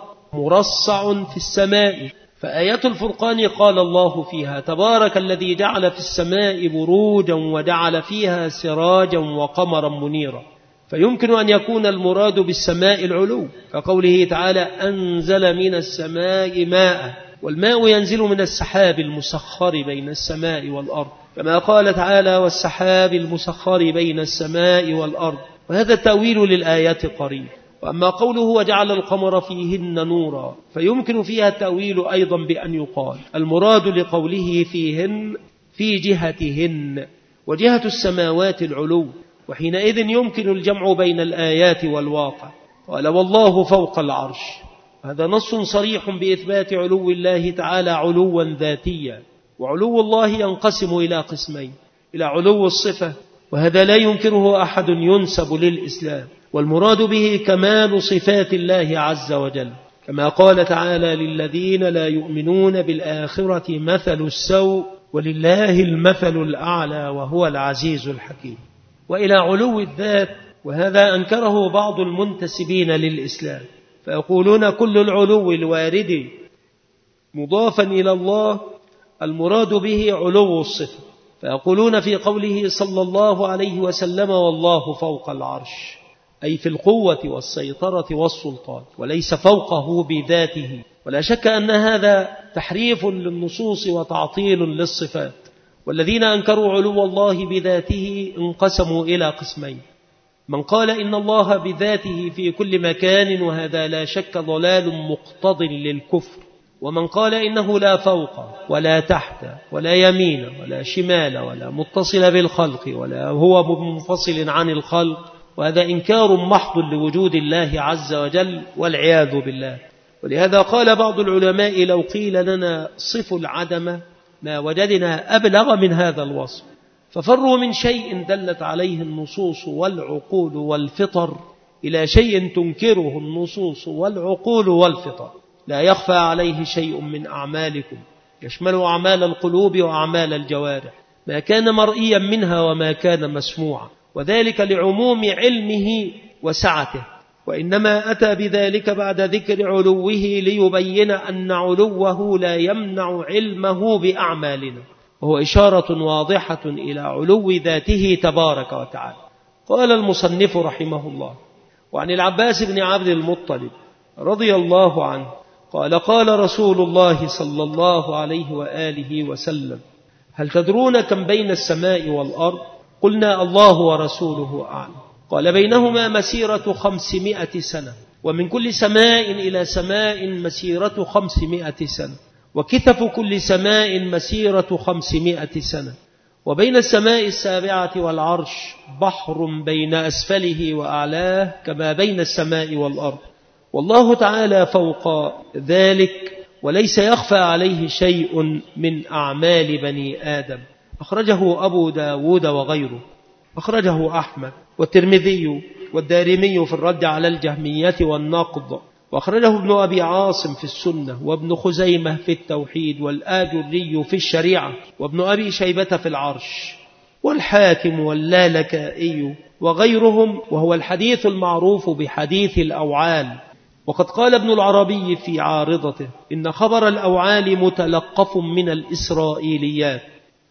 مرصع في السماء. فآية الفرقان قال الله فيها: تبارك الذي جعل في السماء بروجا وجعل فيها سراجا وقمرا منيرا. فيمكن أن يكون المراد بالسماء العلو، كقوله تعالى: أنزل من السماء ماء، والماء ينزل من السحاب المسخر بين السماء والأرض، كما قال تعالى: والسحاب المسخر بين السماء والأرض. وهذا التأويل للآيات قريب. وأما قوله: وجعل القمر فيهن نورا، فيمكن فيها التأويل أيضا بأن يقال المراد لقوله فيهن في جهتهن، وجهة السماوات العلو، وحينئذ يمكن الجمع بين الآيات والواقع. قال: والله فوق العرش. هذا نص صريح بإثبات علو الله تعالى علوا ذاتيا. وعلو الله ينقسم إلى قسمين: إلى علو الصفة، وهذا لا ينكره أحد ينسب للإسلام، والمراد به كمال صفات الله عز وجل، كما قال تعالى: للذين لا يؤمنون بالآخرة مثل السوء ولله المثل الأعلى وهو العزيز الحكيم. وإلى علو الذات، وهذا أنكره بعض المنتسبين للإسلام، فيقولون كل العلو الوارد مضافا إلى الله المراد به علو الصفة، فيقولون في قوله صلى الله عليه وسلم: والله فوق العرش، أي في القوة والسيطرة والسلطان، وليس فوقه بذاته. ولا شك أن هذا تحريف للنصوص وتعطيل للصفات. والذين أنكروا علو الله بذاته انقسموا إلى قسمين: من قال إن الله بذاته في كل مكان، وهذا لا شك ضلال مقتض للكفر، ومن قال إنه لا فوق ولا تحت ولا يمين ولا شمال ولا متصل بالخلق ولا هو منفصل عن الخلق، وهذا إنكار محض لوجود الله عز وجل والعياذ بالله. ولهذا قال بعض العلماء: لو قيل لنا صف العدم ما وجدنا أبلغ من هذا الوصف. ففروا من شيء دلت عليه النصوص والعقول والفطر إلى شيء تنكره النصوص والعقول والفطر. لا يخفى عليه شيء من أعمالكم، يشمل أعمال القلوب وأعمال الجوارح، ما كان مرئيا منها وما كان مسموعا، وذلك لعموم علمه وسعته، وإنما أتى بذلك بعد ذكر علوه ليبين أن علوه لا يمنع علمه بأعمالنا، وهو إشارة واضحة إلى علو ذاته تبارك وتعالى. قال المصنف رحمه الله: وعن العباس بن عبد المطلب رضي الله عنه قال: قال رسول الله صلى الله عليه وآله وسلم: هل تدرون كم بين السماء والأرض؟ قلنا: الله ورسوله أعلم. قال: بينهما مسيرة 500 سنة، ومن كل سماء إلى سماء مسيرة 500 سنة، وكثف كل سماء مسيرة 500 سنة، وبين السماء السابعة والعرش بحر بين أسفله وأعلاه كما بين السماء والأرض، والله تعالى فوق ذلك وليس يخفى عليه شيء من أعمال بني آدم. أخرجه أبو داود وغيره. أخرجه أحمد والترمذي والدارمي في الرد على الجهمية والنقض، وأخرجه ابن أبي عاصم في السنة، وابن خزيمة في التوحيد، والآجري في الشريعة، وابن أبي شيبة في العرش، والحاكم واللالكائي وغيرهم، وهو الحديث المعروف بحديث الأوعال. وقد قال ابن العربي في عارضته: إن خبر الأوعال متلقف من الإسرائيليات،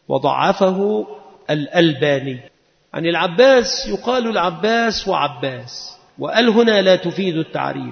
وضعفه الألباني. عن العباس يقال العباس وعباس، وقال هنا لا تفيد التعريف،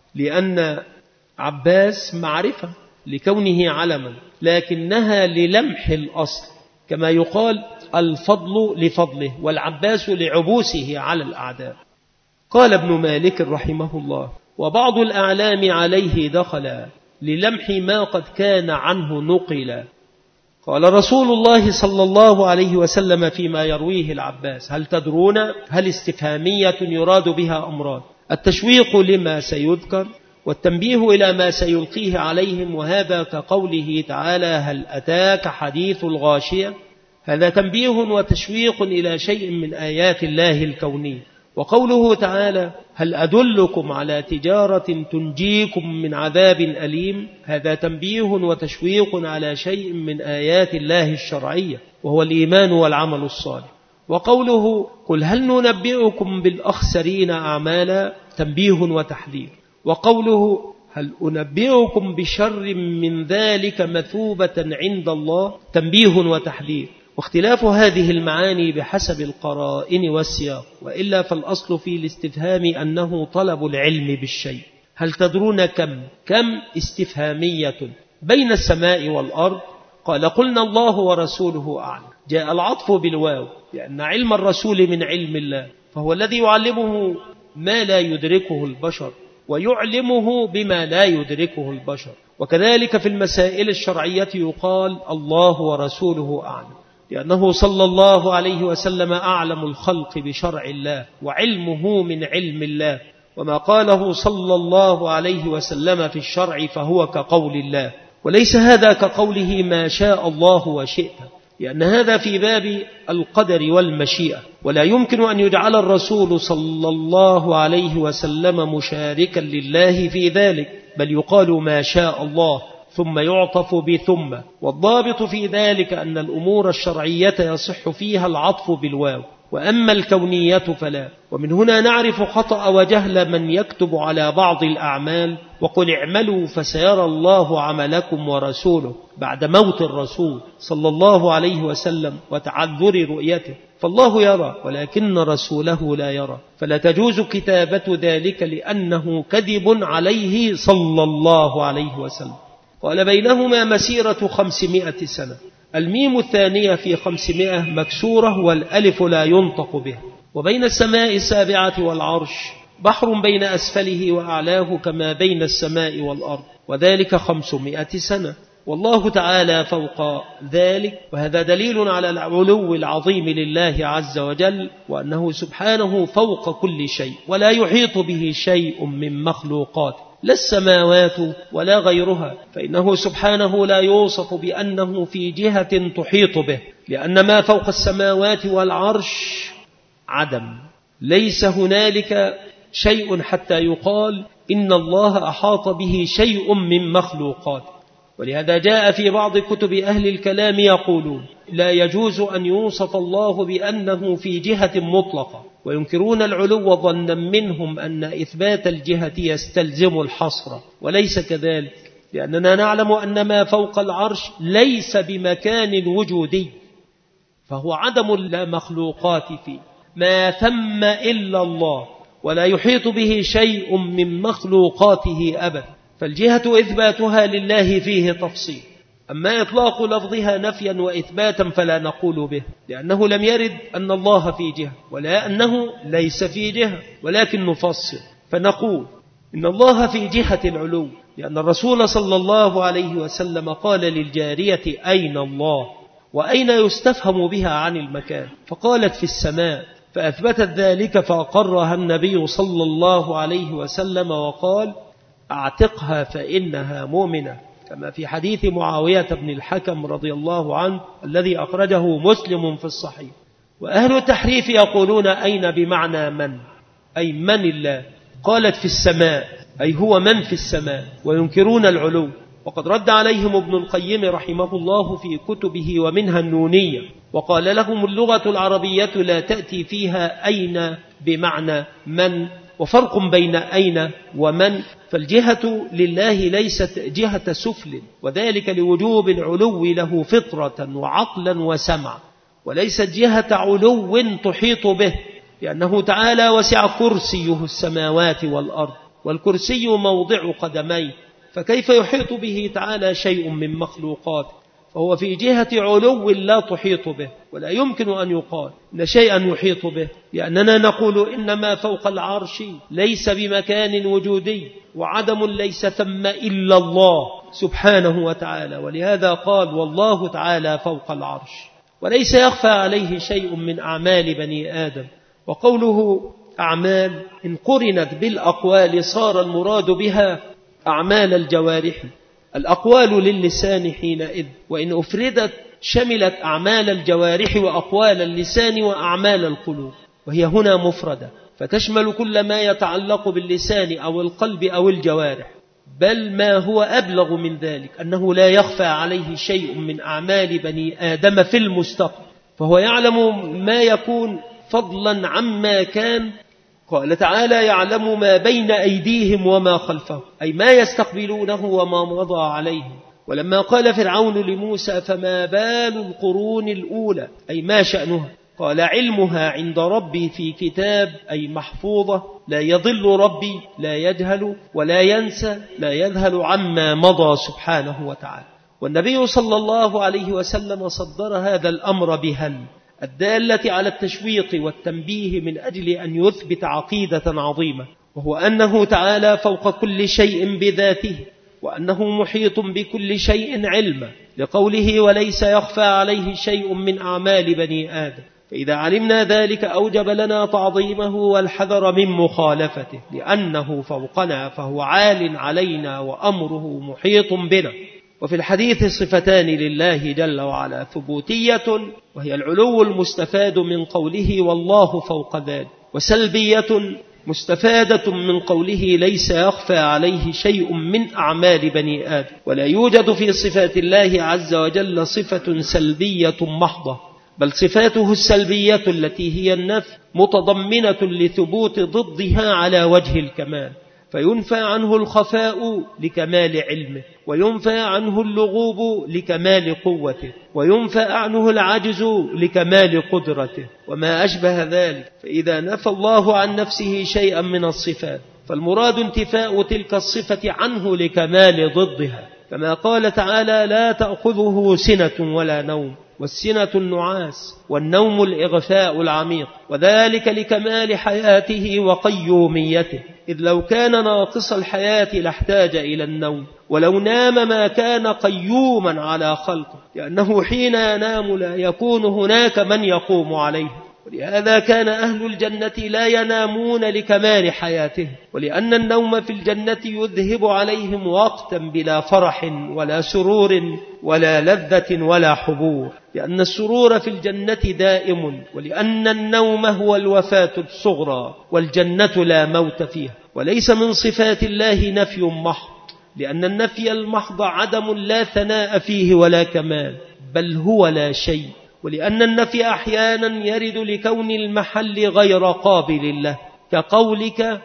لأن عباس معرفة لكونه علما، لكنها للمح الأصل، كما يقال الفضل لفضله والعباس لعبوسه على الأعداء. قال ابن مالك رحمه الله: وبعض الأعلام عليه دخل للمح ما قد كان عنه نقلا. قال رسول الله صلى الله عليه وسلم فيما يرويه العباس: هل تدرون؟ هل استفهامية يراد بها أمران: التشويق لما سيذكر، والتنبيه إلى ما سيلقيه عليهم، وهذا كقوله تعالى: هل أتاك حديث الغاشية؟ هذا تنبيه وتشويق إلى شيء من آيات الله الكونية. وقوله تعالى: هل أدلكم على تجارة تنجيكم من عذاب أليم؟ هذا تنبيه وتشويق على شيء من آيات الله الشرعية، وهو الإيمان والعمل الصالح. وقوله: قل هل ننبئكم بالأخسرين أعمالا؟ تنبيه وتحذير. وقوله: هل أنبئكم بشر من ذلك مثوبة عند الله؟ تنبيه وتحذير. واختلاف هذه المعاني بحسب القرائن والسياق، وإلا فالأصل في الاستفهام أنه طلب العلم بالشيء. هل تدرون كم استفهامية بين السماء والأرض؟ قال: قلنا الله ورسوله أعلم. جاء العطف بالواو لأن علم الرسول من علم الله، فهو الذي يعلمه ما لا يدركه البشر ويعلمه بما لا يدركه البشر. وكذلك في المسائل الشرعية يقال الله ورسوله أعلم، لأنه صلى الله عليه وسلم أعلم الخلق بشرع الله، وعلمه من علم الله، وما قاله صلى الله عليه وسلم في الشرع فهو كقول الله، وليس هذا كقوله ما شاء الله وشئت، لأن هذا في باب القدر والمشيئة، ولا يمكن أن يجعل الرسول صلى الله عليه وسلم مشاركا لله في ذلك، بل يقال ما شاء الله ثم يعطف بثم، والضابط في ذلك أن الأمور الشرعية يصح فيها العطف بالواو، وأما الكونية فلا. ومن هنا نعرف خطأ وجهل من يكتب على بعض الأعمال وقل اعملوا فسيرى الله عملكم ورسوله بعد موت الرسول صلى الله عليه وسلم وتعذر رؤيته، فالله يرى ولكن رسوله لا يرى، فلا تجوز كتابة ذلك لأنه كذب عليه صلى الله عليه وسلم. قال بينهما مسيرة 500 سنة، الميم الثانية في 500 مكسورة والألف لا ينطق به. وبين السماء السابعة والعرش بحر بين أسفله وأعلاه كما بين السماء والأرض، وذلك 500 سنة، والله تعالى فوق ذلك. وهذا دليل على العلو العظيم لله عز وجل، وأنه سبحانه فوق كل شيء ولا يحيط به شيء من مخلوقاته، لا السماوات ولا غيرها، فإنه سبحانه لا يوصف بأنه في جهة تحيط به، لأن ما فوق السماوات والعرش عدم، ليس هنالك شيء حتى يقال إن الله أحاط به شيء من مخلوقاته. ولهذا جاء في بعض كتب أهل الكلام يقولون لا يجوز أن يوصف الله بأنه في جهة مطلقة، وينكرون العلو ظنا منهم أن إثبات الجهة يستلزم الحصر، وليس كذلك، لأننا نعلم أن ما فوق العرش ليس بمكان وجودي، فهو عدم لا مخلوقات فيه، ما ثم إلا الله، ولا يحيط به شيء من مخلوقاته أبدا، فالجهة إثباتها لله فيه تفصيل. أما إطلاق لفظها نفيا وإثباتا فلا نقول به، لأنه لم يرد أن الله في جهة ولا أنه ليس في جهة، ولكن نفصل فنقول إن الله في جهة العلو، لأن الرسول صلى الله عليه وسلم قال للجارية أين الله؟ وأين يستفهم بها عن المكان؟ فقالت في السماء، فأثبتت ذلك فأقرها النبي صلى الله عليه وسلم وقال أعتقها فإنها مؤمنة، كما في حديث معاوية بن الحكم رضي الله عنه الذي أخرجه مسلم في الصحيح. وأهل التحريف يقولون أين بمعنى من، أي من الله، قالت في السماء أي هو من في السماء، وينكرون العلو. وقد رد عليهم ابن القيم رحمه الله في كتبه ومنها النونية، وقال لهم اللغة العربية لا تأتي فيها أين بمعنى من، وفرق بين أين ومن، فالجهة لله ليست جهة سفل، وذلك لوجوب العلو له فطرة وعقلا وسمع، وليست جهة علو تحيط به، لأنه تعالى وسع كرسيه السماوات والأرض، والكرسي موضع قدميه، فكيف يحيط به تعالى شيء من مخلوقاته؟ فهو في جهة علو لا تحيط به، ولا يمكن أن يقال إن شيئا يحيط به، لأننا نقول إنما فوق العرش ليس بمكان وجودي، وعدم ليس ثم إلا الله سبحانه وتعالى، ولهذا قال والله تعالى فوق العرش، وليس يخفى عليه شيء من أعمال بني آدم. وقوله أعمال إن قرنت بالأقوال صار المراد بها أعمال الجوارح، الأقوال للسان حينئذ، وإن أفردت شملت أعمال الجوارح وأقوال اللسان وأعمال القلوب، وهي هنا مفردة فتشمل كل ما يتعلق باللسان أو القلب أو الجوارح، بل ما هو أبلغ من ذلك أنه لا يخفى عليه شيء من أعمال بني آدم في المستقبل، فهو يعلم ما يكون فضلا عما كان. قال تعالى يعلم ما بين أيديهم وما خلفهم، أي ما يستقبلونه وما مضى عليهم. ولما قال فرعون لموسى فما بال القرون الأولى، أي ما شأنها، قال علمها عند ربي في كتاب، أي محفوظة، لا يضل ربي لا يجهل ولا ينسى، لا يذهل عما مضى سبحانه وتعالى. والنبي صلى الله عليه وسلم صدر هذا الأمر بهل الدالة على التشويق والتنبيه من أجل أن يثبت عقيدة عظيمة، وهو أنه تعالى فوق كل شيء بذاته، وأنه محيط بكل شيء علما، لقوله وليس يخفى عليه شيء من أعمال بني آدم. فإذا علمنا ذلك أوجب لنا تعظيمه والحذر من مخالفته، لأنه فوقنا فهو عال علينا وأمره محيط بنا. وفي الحديث صفتان لله جل وعلا: ثبوتية وهي العلو المستفاد من قوله والله فوق ذلك، وسلبية مستفادة من قوله ليس يخفى عليه شيء من أعمال بني آدم. ولا يوجد في صفات الله عز وجل صفة سلبية محضة، بل صفاته السلبية التي هي النفي متضمنة لثبوت ضدها على وجه الكمال، فينفى عنه الخفاء لكمال علمه، وينفى عنه اللغوب لكمال قوته، وينفى عنه العجز لكمال قدرته وما أشبه ذلك. فإذا نفى الله عن نفسه شيئا من الصفات فالمراد انتفاء تلك الصفة عنه لكمال ضدها، كما قال تعالى: لا تأخذه سنة ولا نوم، والسنة النعاس، والنوم الإغفاء العميق، وذلك لكمال حياته وقيوميته، إذ لو كان ناقص الحياة لاحتاج إلى النوم، ولو نام ما كان قيوما على خلقه، لأنه حين ينام لا يكون هناك من يقوم عليه. ولهذا كان أهل الجنة لا ينامون لكمال حياته، ولأن النوم في الجنة يذهب عليهم وقتا بلا فرح ولا سرور ولا لذة ولا حبور، لأن السرور في الجنة دائم، ولأن النوم هو الوفاة الصغرى، والجنة لا موت فيها. وليس من صفات الله نفي محض، لأن النفي المحض عدم لا ثناء فيه ولا كمال، بل هو لا شيء. ولأن النفي أحيانا يرد لكون المحل غير قابل له، كقولك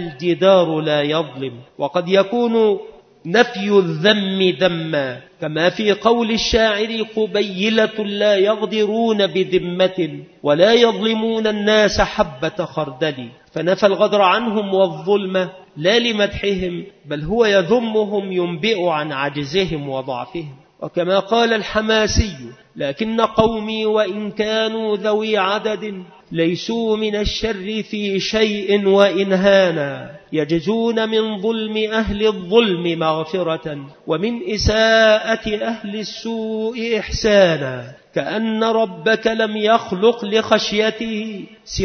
الجدار لا يظلم، وقد يكون نفي الذم ذما، كما في قول الشاعر: قبيلة لا يغدرون بذمة ولا يظلمون الناس حبة خردل. فنفى الغدر عنهم والظلم لا لمدحهم، بل هو يذمهم ينبئ عن عجزهم وضعفهم. وكما قال الحماسي: لكن قومي وإن كانوا ذوي عدد ليسوا من الشر في شيء وإن هانا، يجزون من ظلم أهل الظلم مغفرة ومن إساءة أهل السوء إحسانا، كأن ربك لم يخلق لخشيته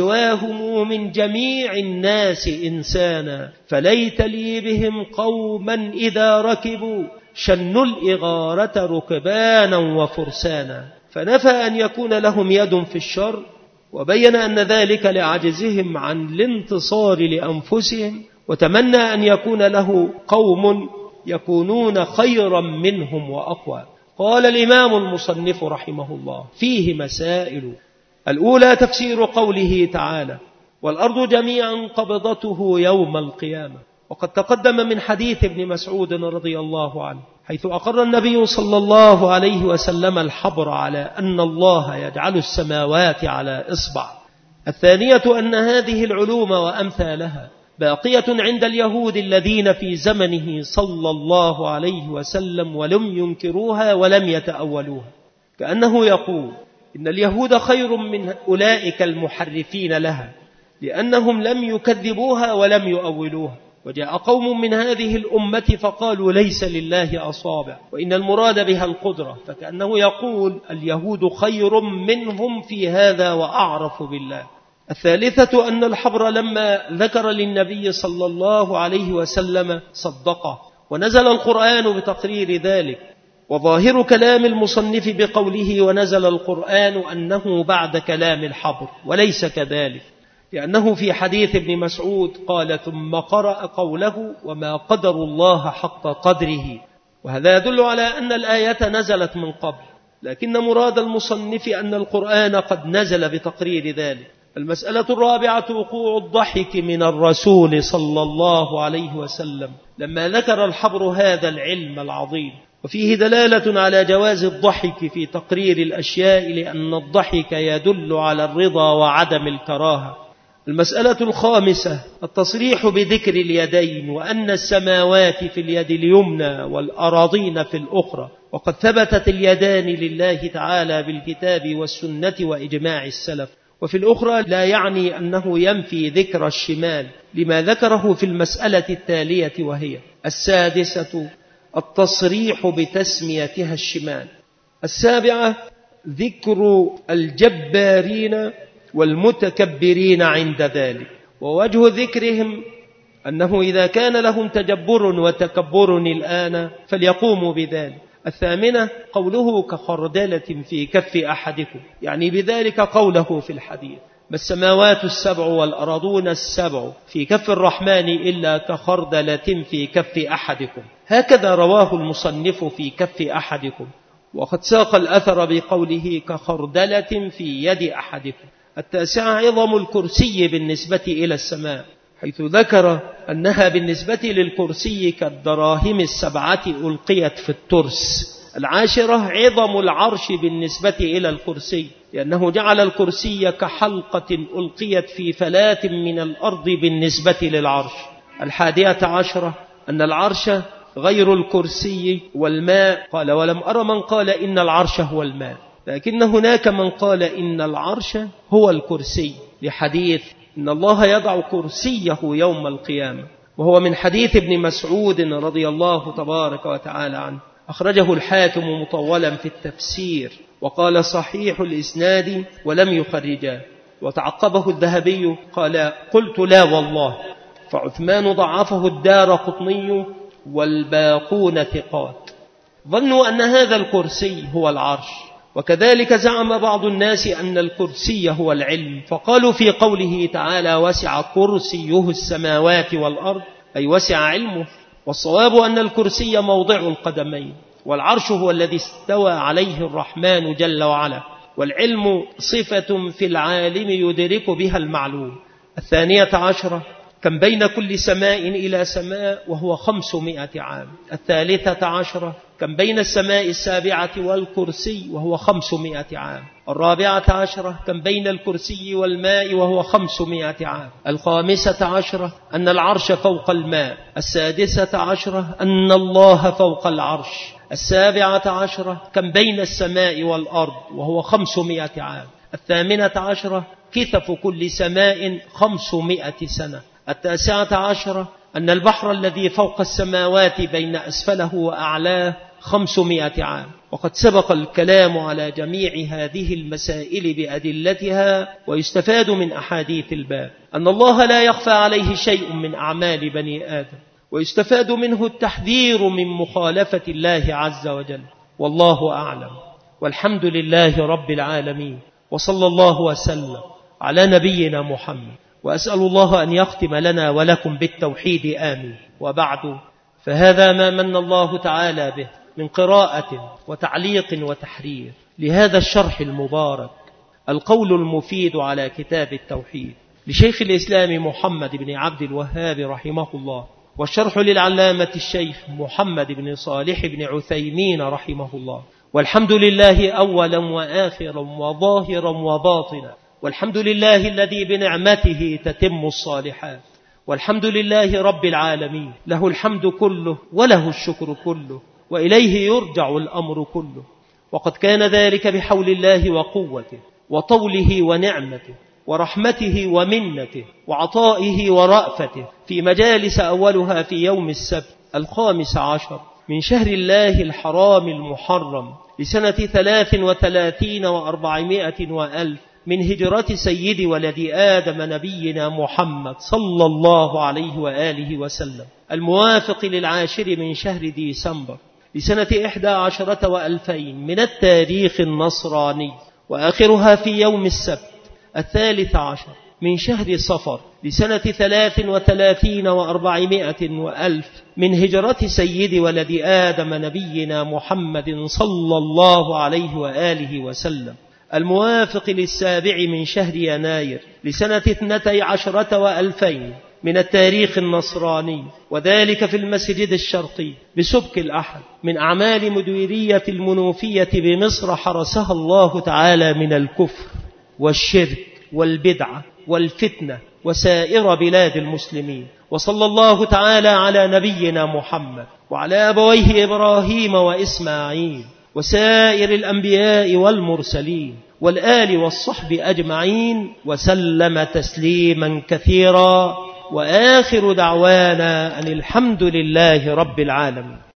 سواهم من جميع الناس إنسانا، فليت لي بهم قوما إذا ركبوا شنوا الإغارة ركبانا وفرسانا. فنفى أن يكون لهم يد في الشر، وبين أن ذلك لعجزهم عن الانتصار لأنفسهم، وتمنى أن يكون له قوم يكونون خيرا منهم وأقوى. قال الإمام المصنف رحمه الله: فيه مسائل. الأولى تفسير قوله تعالى: والأرض جميعا قبضته يوم القيامة. وقد تقدم من حديث ابن مسعود رضي الله عنه حيث أقر النبي صلى الله عليه وسلم الحبر على أن الله يجعل السماوات على إصبع. الثانية أن هذه العلوم وأمثالها باقية عند اليهود الذين في زمنه صلى الله عليه وسلم ولم ينكروها ولم يتأولوها، كأنه يقول إن اليهود خير من أولئك المحرفين لها، لأنهم لم يكذبوها ولم يؤولوها. وجاء قوم من هذه الأمة فقالوا ليس لله أصابع، وإن المراد بها القدرة، فكأنه يقول اليهود خير منهم في هذا وأعرف بالله. الثالثة أن الحبر لما ذكر للنبي صلى الله عليه وسلم صدقه، ونزل القرآن بتقرير ذلك. وظاهر كلام المصنف بقوله ونزل القرآن أنه بعد كلام الحبر، وليس كذلك، لأنه في حديث ابن مسعود قال: ثم قرأ قوله وما قدر الله حق قدره. وهذا يدل على أن الآية نزلت من قبل، لكن مراد المصنف أن القرآن قد نزل بتقرير ذلك. المسألة الرابعة وقوع الضحك من الرسول صلى الله عليه وسلم لما ذكر الحبر هذا العلم العظيم، وفيه دلالة على جواز الضحك في تقرير الأشياء، لأن الضحك يدل على الرضا وعدم الكراهة. المسألة الخامسة التصريح بذكر اليدين، وأن السماوات في اليد اليمنى والأراضين في الأخرى، وقد ثبتت اليدان لله تعالى بالكتاب والسنة وإجماع السلف. وفي الأخرى لا يعني أنه ينفي ذكر الشمال لما ذكره في المسألة التالية، وهي السادسة التصريح بتسميتها الشمال. السابعة ذكر الجبارين والمتكبرين عند ذلك، ووجه ذكرهم أنه إذا كان لهم تجبر وتكبر الآن فليقوموا بذلك، الثامنة قوله كخردلة في كف أحدكم، يعني بذلك قوله في الحديث: ما السماوات السبع والأرضون السبع في كف الرحمن إلا كخردلة في كف أحدكم. هكذا رواه المصنف في كف أحدكم، وقد ساق الأثر بقوله كخردلة في يد أحدكم. التاسعة عظم الكرسي بالنسبة إلى السماء، حيث ذكر أنها بالنسبة للكرسي كالدراهم السبعة ألقيت في الترس. العاشرة عظم العرش بالنسبة إلى الكرسي، لأنه جعل الكرسي كحلقة ألقيت في فلاة من الأرض بالنسبة للعرش. الحادية عشرة أن العرش غير الكرسي والماء. قال: ولم أرى من قال إن العرش هو الماء، لكن هناك من قال إن العرش هو الكرسي، لحديث إن الله يضع كرسيه يوم القيامة، وهو من حديث ابن مسعود رضي الله تبارك وتعالى عنه، أخرجه الحاكم مطولا في التفسير، وقال صحيح الإسناد ولم يخرجاه. وتعقبه الذهبي قال: قلت لا والله، فعثمان ضعفه الدارقطني والباقون ثقات. ظنوا أن هذا الكرسي هو العرش، وكذلك زعم بعض الناس أن الكرسي هو العلم، فقالوا في قوله تعالى: وسع كرسيه السماوات والأرض، أي وسع علمه. والصواب أن الكرسي موضع القدمين، والعرش هو الذي استوى عليه الرحمن جل وعلا، والعلم صفة في العالم يدرك بها المعلوم. الثانية عشرة كم بين كل سماء إلى سماء، وهو 500 عام. الثالثة عشرة كم بين السماء السابعة والكرسي، وهو 500 عام. الرابعة عشرة كم بين الكرسي والماء، وهو 500 عام. الخامسة عشرة أن العرش فوق الماء. السادسة عشرة أن الله فوق العرش. السابعة عشرة كم بين السماء والأرض، وهو 500 عام. الثامنة عشرة كثف كل سماء 500 سنة. التاسعة عشرة أن البحر الذي فوق السماوات بين أسفله وأعلاه 500 عام. وقد سبق الكلام على جميع هذه المسائل بأدلتها، ويستفاد من أحاديث الباب أن الله لا يخفى عليه شيء من أعمال بني آدم، ويستفاد منه التحذير من مخالفة الله عز وجل. والله أعلم، والحمد لله رب العالمين، وصلى الله وسلم على نبينا محمد، وأسأل الله أن يختم لنا ولكم بالتوحيد آمين. وبعد، فهذا ما من الله تعالى به من قراءة وتعليق وتحرير لهذا الشرح المبارك، القول المفيد على كتاب التوحيد لشيخ الإسلام محمد بن عبد الوهاب رحمه الله، والشرح للعلامة الشيخ محمد بن صالح بن عثيمين رحمه الله. والحمد لله أولا وآخرا وظاهرا وباطنا، والحمد لله الذي بنعمته تتم الصالحات، والحمد لله رب العالمين، له الحمد كله وله الشكر كله، وإليه يرجع الأمر كله. وقد كان ذلك بحول الله وقوته وطوله ونعمته ورحمته ومنته وعطائه ورأفته في مجالس أولها في يوم السبت 15 من شهر الله الحرام المحرم لسنة 33 و400 وألف من هجرة سيد ولد آدم نبينا محمد صلى الله عليه وآله وسلم، الموافق للعاشر من شهر ديسمبر لسنة 11 و2000 من التاريخ النصراني، وآخرها في يوم السبت 13 من شهر صفر لسنة 33 و400 وألف من هجرة سيد ولد آدم نبينا محمد صلى الله عليه وآله وسلم، الموافق للسابع من شهر يناير لسنة 12 و2000 من التاريخ النصراني، وذلك في المسجد الشرقي بسبك الأحد من أعمال مديرية المنوفية بمصر، حرسها الله تعالى من الكفر والشرك والبدعة والفتنة وسائر بلاد المسلمين. وصلى الله تعالى على نبينا محمد وعلى أبويه إبراهيم وإسماعيل وسائر الأنبياء والمرسلين والآل والصحب أجمعين، وسلم تسليما كثيرا. وآخر دعوانا أن الحمد لله رب العالمين.